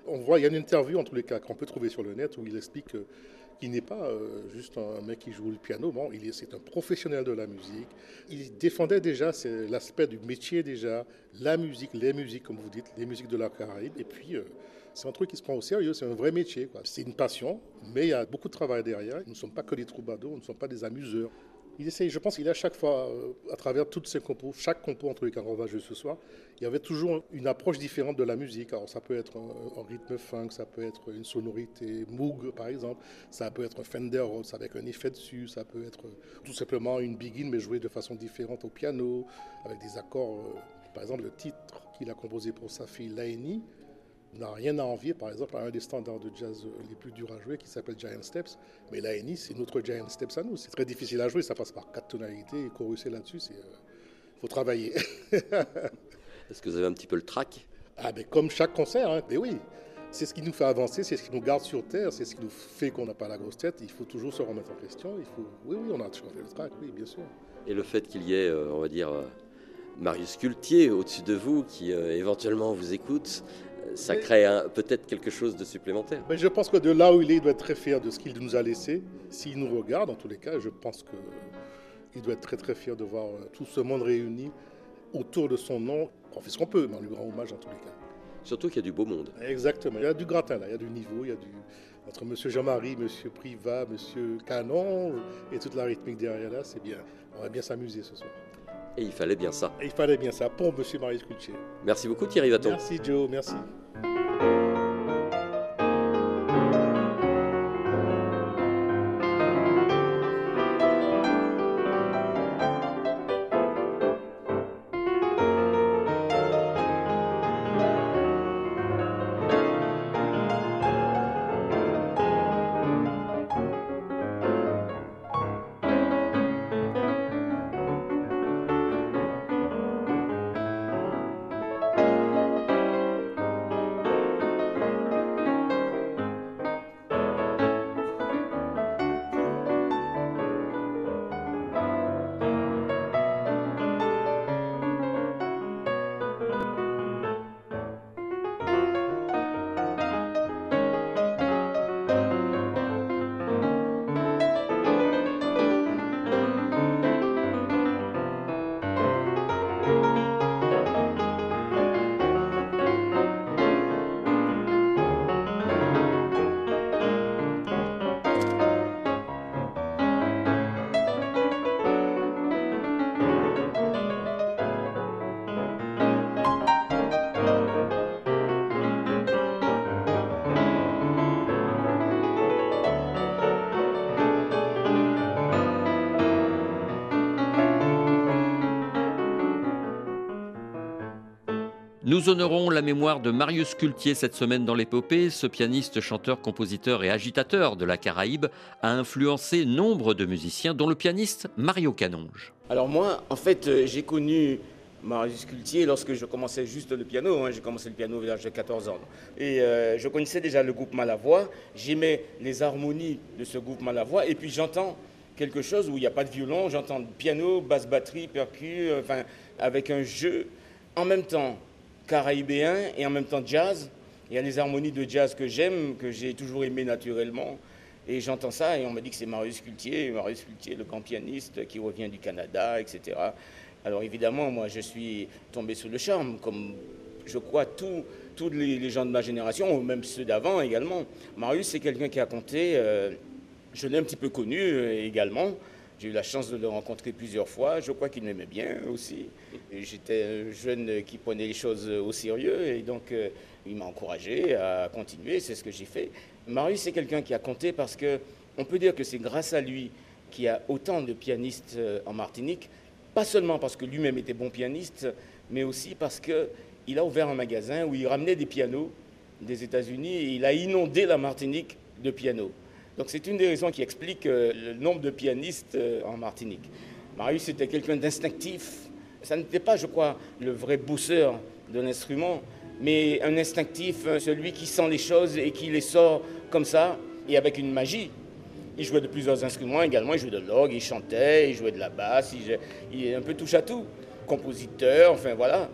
On voit, il y a une interview en tous les cas qu'on peut trouver sur le net où il explique que, qu'il n'est pas euh, juste un mec qui joue le piano, bon, il est, c'est un professionnel de la musique. Il défendait déjà c'est l'aspect du métier déjà, la musique, les musiques comme vous dites, les musiques de la Caraïbe. Et puis euh, c'est un truc qui se prend au sérieux, c'est un vrai métier, quoi. C'est une passion, mais il y a beaucoup de travail derrière. Nous ne sommes pas que des troubadours, nous ne sommes pas des amuseurs. Il essaye, je pense qu'il a chaque fois, euh, à travers toutes ses compos, chaque compo entre les qu'on va jouer ce soir, il y avait toujours une approche différente de la musique. Alors ça peut être un, un rythme funk, ça peut être une sonorité Moog par exemple, ça peut être un Fender Rhodes avec un effet dessus, ça peut être tout simplement une begin mais jouée de façon différente au piano, avec des accords. Euh, par exemple, le titre qu'il a composé pour sa fille Laini n'a rien à envier, par exemple, à un des standards de jazz les plus durs à jouer qui s'appelle Giant Steps. Mais Laini, c'est notre Giant Steps à nous. C'est très difficile à jouer, ça passe par quatre tonalités et choruser là-dessus, il euh, faut travailler. Est-ce que vous avez un petit peu le trac? Ah, mais comme chaque concert, hein. Mais oui. C'est ce qui nous fait avancer, c'est ce qui nous garde sur terre, c'est ce qui nous fait qu'on n'a pas la grosse tête. Il faut toujours se remettre en question. Il faut... Oui, oui, on a toujours fait le trac, oui, bien sûr. Et le fait qu'il y ait, euh, on va dire, euh, Marius Cultier au-dessus de vous, qui euh, éventuellement vous écoute, ça mais, crée un, peut-être quelque chose de supplémentaire. Mais je pense que de là où il est, il doit être très fier de ce qu'il nous a laissé. S'il nous regarde, en tous les cas, je pense qu'il doit être très très fier de voir tout ce monde réuni autour de son nom. On fait ce qu'on peut, mais on lui rend hommage en tous les cas. Surtout qu'il y a du beau monde. Exactement, il y a du gratin là, il y a du niveau, il y a du... Entre M. Jean-Marie, M. Privat, M. Canon et toute la rythmique derrière là, c'est bien. On va bien s'amuser ce soir. Et il fallait bien ça. Et il fallait bien ça pour M. Marius Cultier. Merci beaucoup Thierry Watteau. Merci Joe, merci. Nous honorons la mémoire de Marius Cultier cette semaine dans l'épopée. Ce pianiste, chanteur, compositeur et agitateur de la Caraïbe a influencé nombre de musiciens, dont le pianiste Mario Canonge. Alors moi, en fait, euh, j'ai connu Marius Cultier lorsque je commençais juste le piano. Hein. J'ai commencé le piano à l'âge de quatorze ans. Et euh, je connaissais déjà le groupe Malavoie. J'aimais les harmonies de ce groupe Malavoie. Et puis j'entends quelque chose où il n'y a pas de violon. J'entends piano, basse, batterie, percu, euh, enfin, avec un jeu en même temps caraïbéen et en même temps jazz. Il y a les harmonies de jazz que j'aime, que j'ai toujours aimé naturellement. Et j'entends ça et on m'a dit que c'est Marius Cultier, Marius Cultier, le grand pianiste qui revient du Canada, et cetera. Alors évidemment, moi, je suis tombé sous le charme, comme je crois tous tous les, les gens de ma génération, ou même ceux d'avant également. Marius, c'est quelqu'un qui a compté, euh, je l'ai un petit peu connu euh, également. J'ai eu la chance de le rencontrer plusieurs fois. Je crois qu'il m'aimait bien aussi. J'étais un jeune qui prenait les choses au sérieux et donc euh, il m'a encouragé à continuer. C'est ce que j'ai fait. Marius, c'est quelqu'un qui a compté parce qu'on peut dire que c'est grâce à lui qu'il y a autant de pianistes en Martinique. Pas seulement parce que lui-même était bon pianiste, mais aussi parce qu'il a ouvert un magasin où il ramenait des pianos des États-Unis et il a inondé la Martinique de pianos. Donc c'est une des raisons qui explique euh, le nombre de pianistes euh, en Martinique. Marius était quelqu'un d'instinctif. Ça n'était pas, je crois, le vrai bosseur de l'instrument, mais un instinctif, celui qui sent les choses et qui les sort comme ça, et avec une magie. Il jouait de plusieurs instruments également, il jouait de l'orgue, il chantait, il jouait de la basse, il, il est un peu touche à tout. Compositeur, enfin voilà.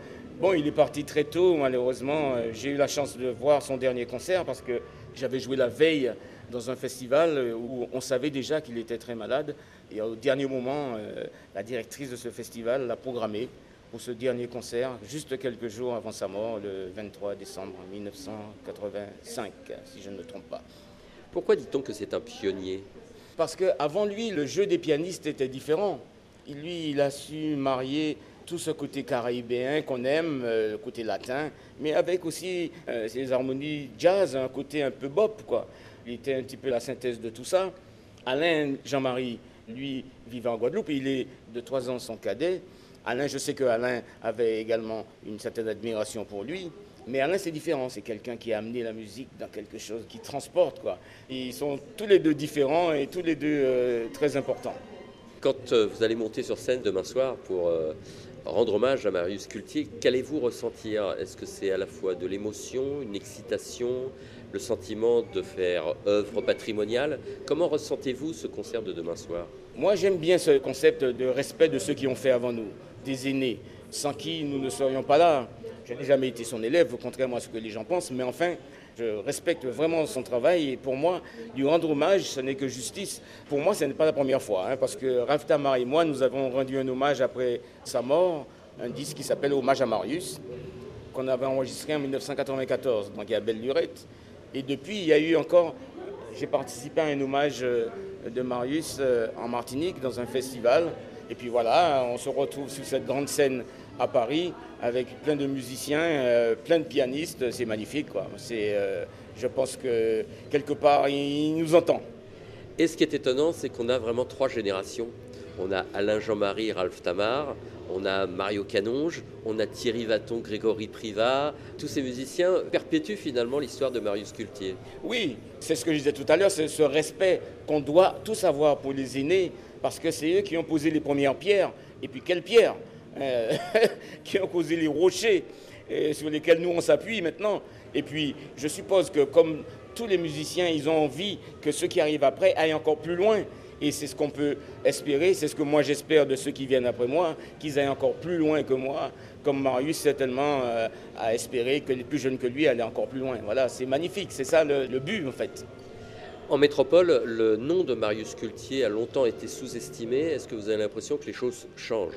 Bon, il est parti très tôt, malheureusement. J'ai eu la chance de voir son dernier concert parce que j'avais joué la veille dans un festival où on savait déjà qu'il était très malade. Et au dernier moment, la directrice de ce festival l'a programmé pour ce dernier concert, juste quelques jours avant sa mort, le vingt-trois décembre mille neuf cent quatre-vingt-cinq, si je ne me trompe pas. Pourquoi dit-on que c'est un pionnier? Parce qu'avant lui, le jeu des pianistes était différent. Lui, il a su marier tout ce côté caribéen qu'on aime, le côté latin, mais avec aussi euh, les harmonies jazz, un côté un peu bop, quoi. Il était un petit peu la synthèse de tout ça. Alain Jean-Marie, lui, vivait en Guadeloupe, il est de trois ans son cadet. Alain, je sais que Alain avait également une certaine admiration pour lui, mais Alain, c'est différent. C'est quelqu'un qui a amené la musique dans quelque chose qui transporte, quoi. Ils sont tous les deux différents et tous les deux euh, très importants. Quand euh, vous allez monter sur scène demain soir pour euh, rendre hommage à Marius Cultier, qu'allez-vous ressentir? Est-ce que c'est à la fois de l'émotion, une excitation, le sentiment de faire œuvre patrimoniale? Comment ressentez-vous ce concert de demain soir? Moi, j'aime bien ce concept de respect de ceux qui ont fait avant nous, des aînés, sans qui nous ne serions pas là. Je n'ai jamais été son élève, contrairement à ce que les gens pensent, mais enfin, je respecte vraiment son travail et pour moi, lui rendre hommage, ce n'est que justice. Pour moi, ce n'est pas la première fois, hein, parce que Ralph Tamar et moi, nous avons rendu un hommage après sa mort, un disque qui s'appelle Hommage à Marius, qu'on avait enregistré en mille neuf cent quatre-vingt-quatorze, donc il y a belle lurette. Et depuis, il y a eu encore, j'ai participé à un hommage de Marius en Martinique dans un festival. Et puis voilà, on se retrouve sur cette grande scène à Paris avec plein de musiciens, euh, plein de pianistes. C'est magnifique, quoi. C'est, euh, je pense que quelque part, il nous entend. Et ce qui est étonnant, c'est qu'on a vraiment trois générations. On a Alain Jean-Marie, Ralph Tamar, on a Mario Canonge, on a Thierry Watton, Grégory Privat. Tous ces musiciens perpétuent finalement l'histoire de Marius Cultier. Oui, c'est ce que je disais tout à l'heure, c'est ce respect qu'on doit tous avoir pour les aînés, parce que c'est eux qui ont posé les premières pierres. Et puis quelles pierres euh, qui ont posé les rochers euh, sur lesquels nous on s'appuie maintenant. Et puis je suppose que comme tous les musiciens, ils ont envie que ceux qui arrivent après aillent encore plus loin. Et c'est ce qu'on peut espérer, c'est ce que moi j'espère de ceux qui viennent après moi, qu'ils aillent encore plus loin que moi, comme Marius certainement euh, a espéré que les plus jeunes que lui allaient encore plus loin. Voilà, c'est magnifique, c'est ça le, le but en fait. En métropole, le nom de Marius Cultier a longtemps été sous-estimé. Est-ce que vous avez l'impression que les choses changent?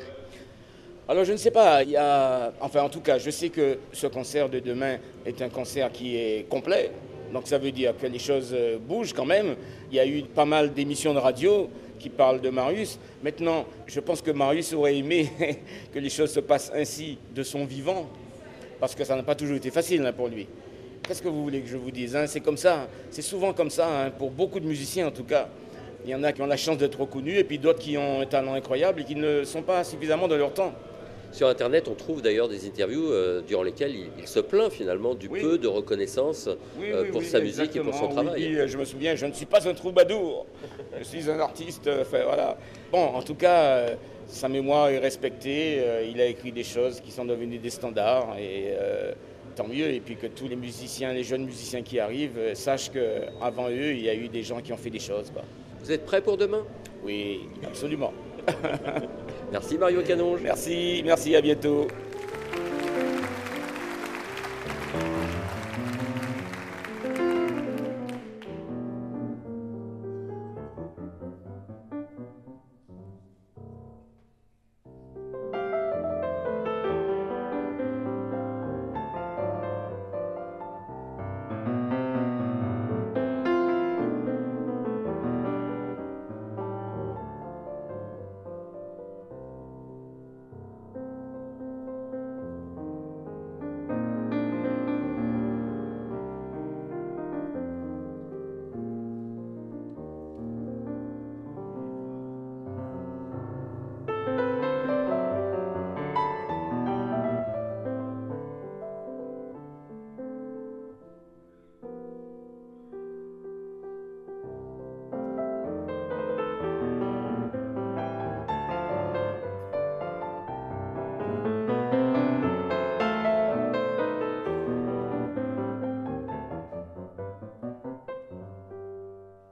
Alors je ne sais pas, il y a... enfin en tout cas, je sais que ce concert de demain est un concert qui est complet. Donc ça veut dire que les choses bougent quand même. Il y a eu pas mal d'émissions de radio qui parlent de Marius. Maintenant, je pense que Marius aurait aimé que les choses se passent ainsi de son vivant, parce que ça n'a pas toujours été facile hein, pour lui. Qu'est-ce que vous voulez que je vous dise hein? C'est comme ça, c'est souvent comme ça, hein, pour beaucoup de musiciens en tout cas. Il y en a qui ont la chance d'être reconnus et puis d'autres qui ont un talent incroyable et qui ne sont pas suffisamment de leur temps. Sur Internet, on trouve d'ailleurs des interviews euh, durant lesquelles il, il se plaint finalement du oui. peu de reconnaissance oui, euh, oui, pour oui, sa exactement. musique et pour son travail. Oui, je me souviens, je ne suis pas un troubadour, je suis un artiste. Enfin, voilà. Bon, en tout cas, euh, sa mémoire est respectée. Euh, il a écrit des choses qui sont devenues des standards et euh, tant mieux. Et puis que tous les musiciens, les jeunes musiciens qui arrivent, euh, sachent qu'avant eux, il y a eu des gens qui ont fait des choses, quoi. Vous êtes prêts pour demain? Oui, absolument. Merci Mario Canonge. Merci, merci, à bientôt.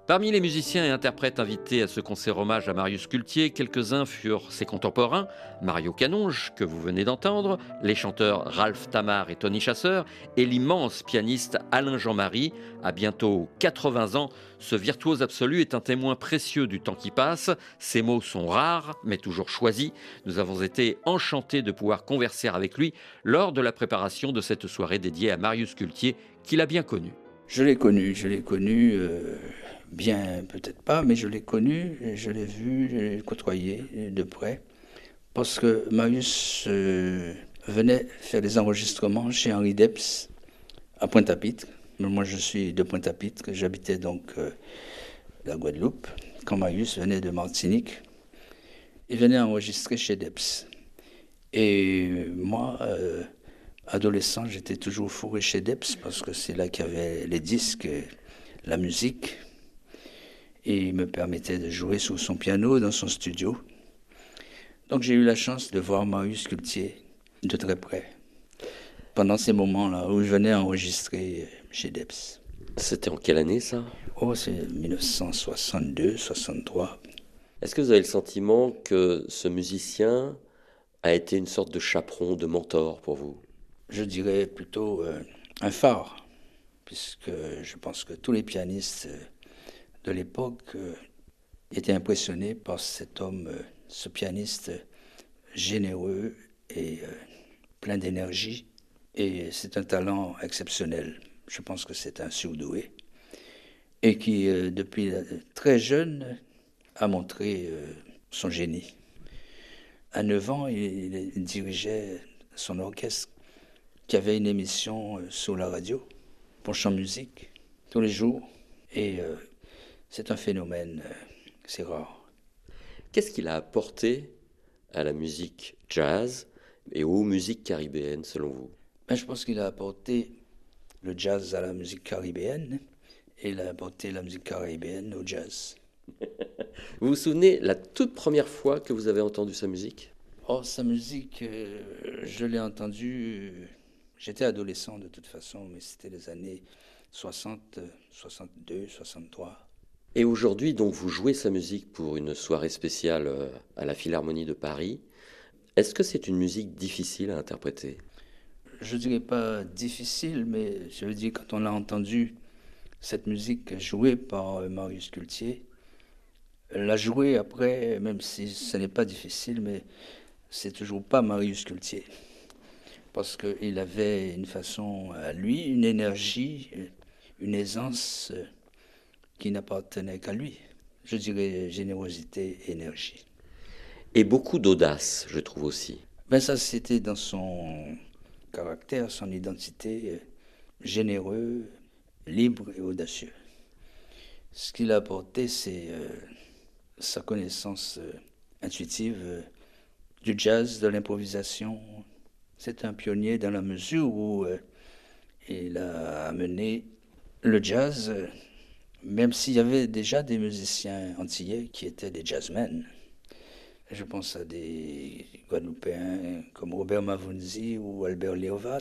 Parmi les musiciens et interprètes invités à ce concert hommage à Marius Cultier, quelques-uns furent ses contemporains, Mario Canonge, que vous venez d'entendre, les chanteurs Ralph Tamar et Tony Chasseur, et l'immense pianiste Alain Jean-Marie. À bientôt quatre-vingts ans, ce virtuose absolu est un témoin précieux du temps qui passe. Ses mots sont rares, mais toujours choisis. Nous avons été enchantés de pouvoir converser avec lui lors de la préparation de cette soirée dédiée à Marius Cultier, qu'il a bien connu. Je l'ai connu, je l'ai connu... Euh... Bien, peut-être pas, mais je l'ai connu, je l'ai vu, je l'ai côtoyé de près. Parce que Marius euh, venait faire des enregistrements chez Henri Debs à Pointe-à-Pitre. Moi, je suis de Pointe-à-Pitre, j'habitais donc euh, la Guadeloupe. Quand Marius venait de Martinique, il venait enregistrer chez Debs. Et moi, euh, adolescent, j'étais toujours fourré chez Debs parce que c'est là qu'il y avait les disques, la musique. Et il me permettait de jouer sur son piano dans son studio. Donc j'ai eu la chance de voir Marius Cultier de très près, pendant ces moments-là où je venais enregistrer chez Debs. C'était en quelle année ça ? Oh, c'est dix-neuf cent soixante-deux soixante-trois. Est-ce que vous avez le sentiment que ce musicien a été une sorte de chaperon, de mentor pour vous ? Je dirais plutôt euh, un phare, puisque je pense que tous les pianistes... Euh, de l'époque euh, était impressionné par cet homme, euh, ce pianiste euh, généreux et euh, plein d'énergie. Et c'est un talent exceptionnel. Je pense que c'est un surdoué. Et qui, euh, depuis euh, très jeune, a montré euh, son génie. À neuf ans, il, il dirigeait son orchestre, qui avait une émission euh, sur la radio, pour chant musique, tous les jours. Et... Euh, C'est un phénomène, c'est rare. Qu'est-ce qu'il a apporté à la musique jazz et aux musiques caribéennes, selon vous ? Ben, je pense qu'il a apporté le jazz à la musique caribéenne et il a apporté la musique caribéenne au jazz. Vous vous souvenez la toute première fois que vous avez entendu sa musique ? Oh, sa musique, euh, je l'ai entendue... Euh, j'étais adolescent de toute façon, mais c'était les années soixante, soixante-deux, soixante-trois. Et aujourd'hui, donc, vous jouez sa musique pour une soirée spéciale à la Philharmonie de Paris. Est-ce que c'est une musique difficile à interpréter ? Je ne dirais pas difficile, mais je veux dire, quand on a entendu cette musique jouée par Marius Cultier, la jouer après, même si ce n'est pas difficile, mais c'est toujours pas Marius Cultier. Parce qu'il avait une façon à lui, une énergie, une aisance... qui n'appartenait qu'à lui. Je dirais générosité, énergie. Et beaucoup d'audace, je trouve aussi. Ben ça, c'était dans son caractère, son identité, généreux, libre et audacieux. Ce qu'il a apporté, c'est euh, sa connaissance euh, intuitive euh, du jazz, de l'improvisation. C'est un pionnier dans la mesure où euh, il a amené le jazz... Euh, même s'il y avait déjà des musiciens antillais qui étaient des jazzmen. Je pense à des Guadeloupéens comme Robert Mavunzi ou Albert Léovat.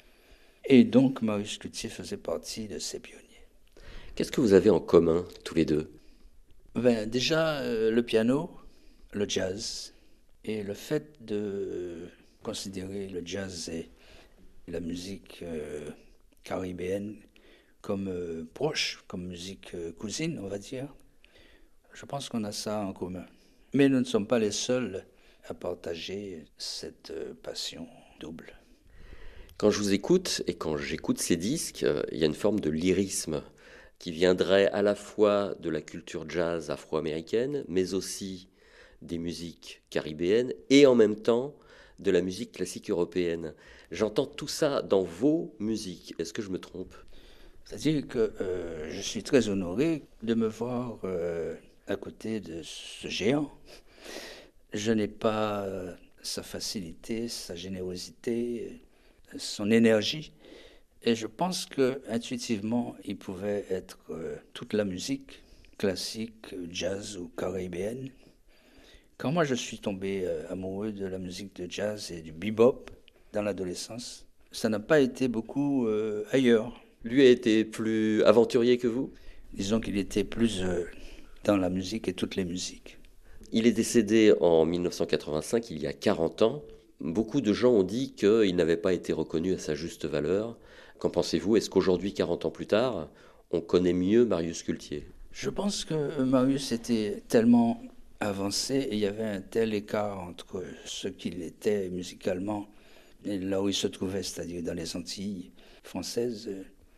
Et donc, Marius Cultier faisait partie de ces pionniers. Qu'est-ce que vous avez en commun, tous les deux ? Ben, déjà, euh, le piano, le jazz, et le fait de considérer le jazz et la musique euh, caribéenne comme euh, proche, comme musique euh, cousine, on va dire. Je pense qu'on a ça en commun. Mais nous ne sommes pas les seuls à partager cette euh, passion double. Quand je vous écoute et quand j'écoute ces disques, euh, il y a une forme de lyrisme qui viendrait à la fois de la culture jazz afro-américaine, mais aussi des musiques caribéennes et en même temps de la musique classique européenne. J'entends tout ça dans vos musiques. Est-ce que je me trompe ? C'est-à-dire que euh, je suis très honoré de me voir euh, à côté de ce géant. Je n'ai pas euh, sa facilité, sa générosité, son énergie. Et je pense qu'intuitivement, il pouvait être euh, toute la musique, classique, jazz ou caribéenne. Quand moi je suis tombé euh, amoureux de la musique de jazz et du bebop dans l'adolescence, ça n'a pas été beaucoup euh, ailleurs. Lui a été plus aventurier que vous ? disons qu'il était plus euh, dans la musique et toutes les musiques. Il est décédé en mille neuf cent quatre-vingt-cinq, il y a quarante ans. Beaucoup de gens ont dit qu'il n'avait pas été reconnu à sa juste valeur. Qu'en pensez-vous? Est-ce qu'aujourd'hui, quarante ans plus tard, on connaît mieux Marius Cultier? Je pense que Marius était tellement avancé et il y avait un tel écart entre ce qu'il était musicalement et là où il se trouvait, c'est-à-dire dans les Antilles françaises.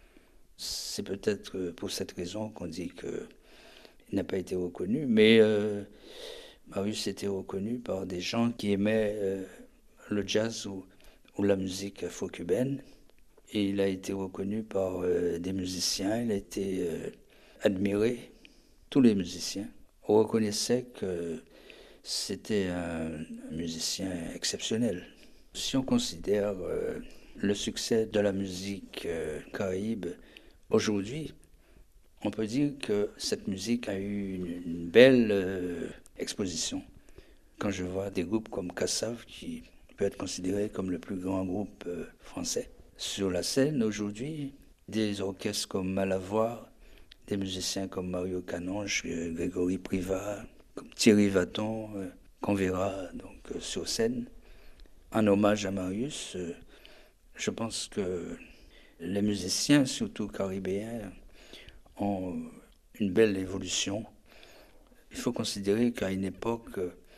C'est peut-être pour cette raison qu'on dit qu'il n'a pas été reconnu, mais euh, Marius était reconnu par des gens qui aimaient euh, le jazz ou, ou la musique afro-cubaine. Et il a été reconnu par euh, des musiciens, il a été euh, admiré, tous les musiciens. On reconnaissait que c'était un musicien exceptionnel. Si on considère euh, le succès de la musique euh, caraïbe aujourd'hui, on peut dire que cette musique a eu une, une belle euh, exposition. Quand je vois des groupes comme Kassav, qui peut être considéré comme le plus grand groupe euh, français, sur la scène aujourd'hui, des orchestres comme Malavoie, des musiciens comme Mario Canonge, euh, Grégory Privat, comme Thierry Vaton, euh, qu'on verra donc, euh, sur scène. En hommage à Marius, euh, je pense que les musiciens, surtout caribéens, ont une belle évolution. Il faut considérer qu'à une époque,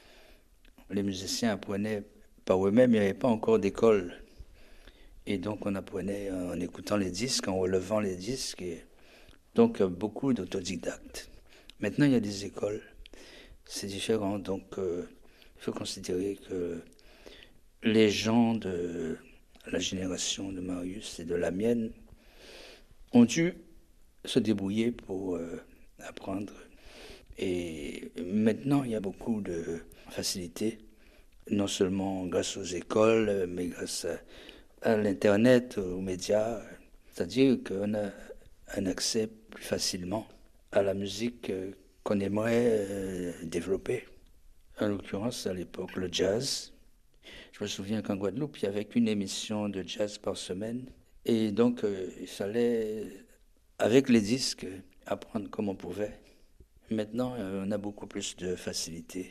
les musiciens apprenaient par eux-mêmes, il n'y avait pas encore d'école. Et donc on apprenait en écoutant les disques, en relevant les disques, et donc beaucoup d'autodidactes. Maintenant il y a des écoles, c'est différent, donc euh, il faut considérer que les gens de la génération de Marius et de la mienne ont dû se débrouiller pour euh, apprendre. Et maintenant, il y a beaucoup de facilité, non seulement grâce aux écoles, mais grâce à, à l'Internet, aux médias. C'est-à-dire qu'on a un accès plus facilement à la musique euh, qu'on aimerait euh, développer. En l'occurrence, à l'époque, le jazz. Je me souviens qu'en Guadeloupe, il y avait qu'une émission de jazz par semaine. Et donc, euh, il fallait, avec les disques, apprendre comme on pouvait. Maintenant, euh, on a beaucoup plus de facilité.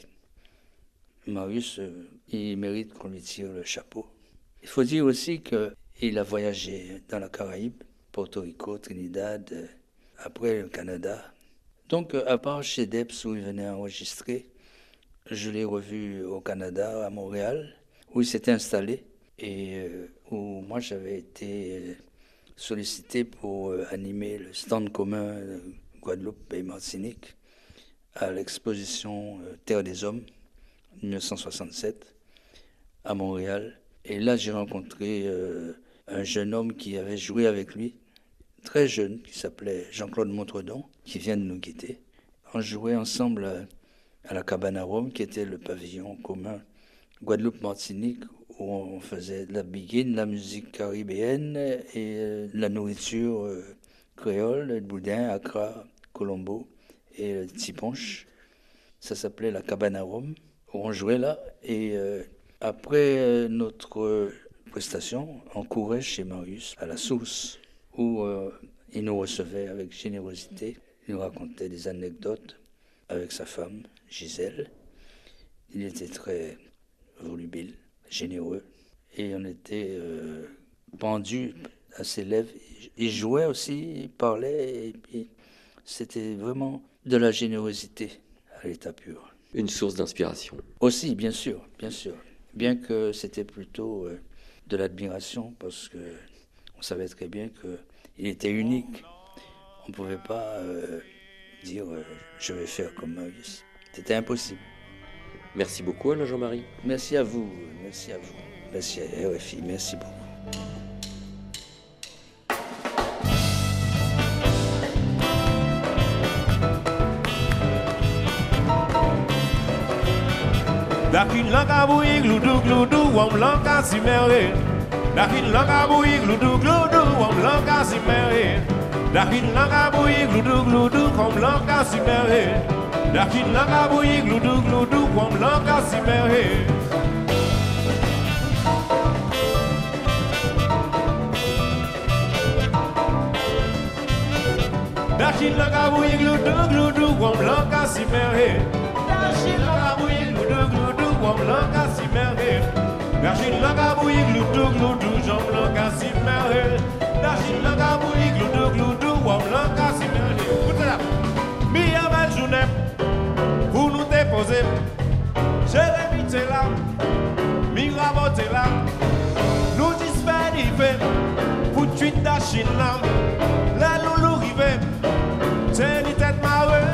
Marius, euh, il mérite qu'on lui tire le chapeau. Il faut dire aussi qu'il a voyagé dans la Caraïbe, Porto Rico, Trinidad, euh, après le Canada. Donc, euh, à part chez Debs où il venait enregistrer, je l'ai revu au Canada, à Montréal, où il s'était installé et euh, où moi j'avais été sollicité pour euh, animer le stand commun euh, Guadeloupe et Martinique à l'exposition euh, Terre des Hommes, dix-neuf cent soixante-sept, à Montréal. Et là j'ai rencontré euh, un jeune homme qui avait joué avec lui, très jeune, qui s'appelait Jean-Claude Montredon, qui vient de nous quitter. On jouait ensemble à, à la Cabane à Rome, qui était le pavillon commun Guadeloupe-Martinique, où on faisait de la biguine, la musique caribéenne et euh, la nourriture euh, créole, le boudin, Accra, Colombo et le tiponche. Ça s'appelait la Cabane à Rome, où on jouait là. Et euh, après euh, notre euh, prestation, on courait chez Marius à la source, où euh, il nous recevait avec générosité. Il nous racontait des anecdotes avec sa femme, Gisèle. Il était très volubile, généreux, et on était euh, pendus à ses lèvres. Il jouait aussi, il parlait, et puis c'était vraiment de la générosité à l'état pur. Une source d'inspiration. Aussi, bien sûr, bien sûr. Bien que c'était plutôt euh, de l'admiration, parce que on savait très bien qu'il était unique. On ne pouvait pas euh, dire euh, je vais faire comme Marius. C'était impossible. Merci beaucoup Alain Jean-Marie. Merci à vous, merci à vous. Merci à R F I, merci beaucoup. Dakin langa bouy gloudou gloudou wam langa simere. Dakin langa bouy gloudou gloudou wam langa simere. Dakin langa bouy gloudou gloudou wam langa simere. Dakin langa bouy gloudou gloudou wam langa simere. Dashin langa bouilli gloudou gloudou, wam langa si merhe. Dashin langa bouilli gloudou gloudou, wam langa si merhe. Dashin langa bouilli gloudou gloudou, jam langa si merhe. Dashin langa bouilli gloudou gloudou, wam langa si merhe. Écoutez là, mi a belle journée pour nous déposer. Jérémy t'es là, Mirabeau t'es là. Nous disons pour tuer Dashin là. La loulou rive, c'est une tête marée.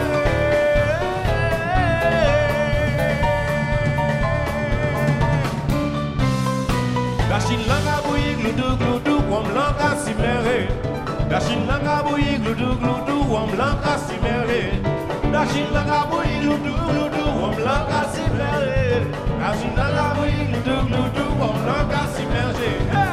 Dashin langa bouilli gloudou gloudou, wam langa si merhe. Dashin langa bouilli gloudou gloudou, wam langa si merhe. Dashin langa bouilli gloudou gloudou, wam langa si merhe. Dashin langa bouilli gloudou gloudou, wam langa si merhe.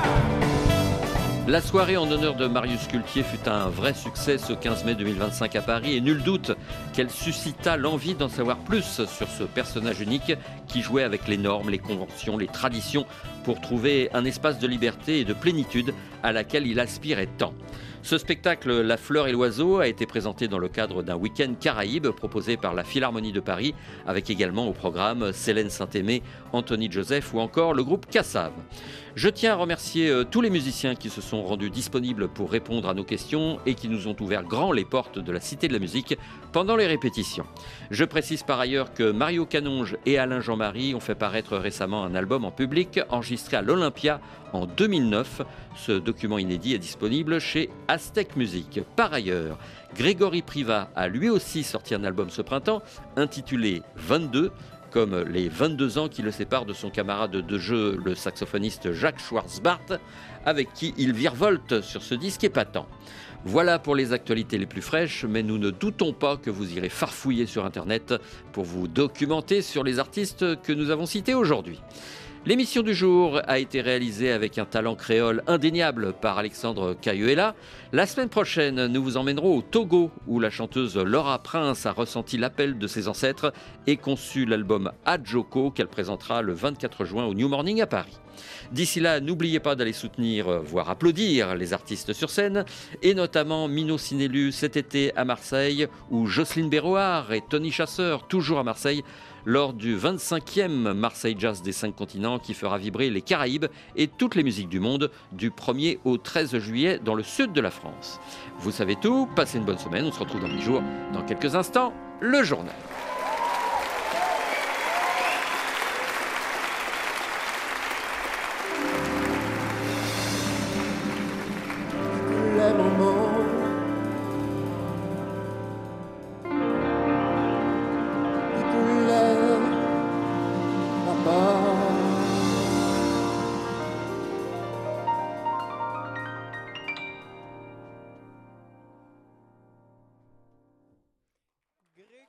La soirée en honneur de Marius Cultier fut un vrai succès ce quinze mai deux mille vingt-cinq à Paris et nul doute qu'elle suscita l'envie d'en savoir plus sur ce personnage unique qui jouait avec les normes, les conventions, les traditions pour trouver un espace de liberté et de plénitude à laquelle il aspirait tant. Ce spectacle La Fleur et l'Oiseau a été présenté dans le cadre d'un week-end Caraïbes proposé par la Philharmonie de Paris avec également au programme Célène Saint-Aimé, Anthony Joseph ou encore le groupe Cassav. Je tiens à remercier tous les musiciens qui se sont rendus disponibles pour répondre à nos questions et qui nous ont ouvert grand les portes de la Cité de la Musique pendant les répétitions. Je précise par ailleurs que Mario Canonge et Alain Jean-Marie ont fait paraître récemment un album en public enregistré à l'Olympia en deux mille neuf. Ce document inédit est disponible chez Aztec Music. Par ailleurs, Grégory Privat a lui aussi sorti un album ce printemps intitulé vingt-deux, comme les vingt-deux ans qui le séparent de son camarade de jeu, le saxophoniste Jacques Schwarzbart, avec qui il virevolte sur ce disque épatant. Voilà pour les actualités les plus fraîches, mais nous ne doutons pas que vous irez farfouiller sur Internet pour vous documenter sur les artistes que nous avons cités aujourd'hui. L'émission du jour a été réalisée avec un talent créole indéniable par Alexandre Cayuela. La semaine prochaine, nous vous emmènerons au Togo, où la chanteuse Laura Prince a ressenti l'appel de ses ancêtres et conçu l'album Adjoko qu'elle présentera le vingt-quatre juin au New Morning à Paris. D'ici là, n'oubliez pas d'aller soutenir, voire applaudir les artistes sur scène, et notamment Mino Sinelu cet été à Marseille, ou Jocelyne Béroard et Tony Chasseur, toujours à Marseille, lors du vingt-cinquième Marseille Jazz des cinq continents qui fera vibrer les Caraïbes et toutes les musiques du monde du premier au treize juillet dans le sud de la France. Vous savez tout, passez une bonne semaine, on se retrouve dans dix jours. Dans quelques instants, le journal.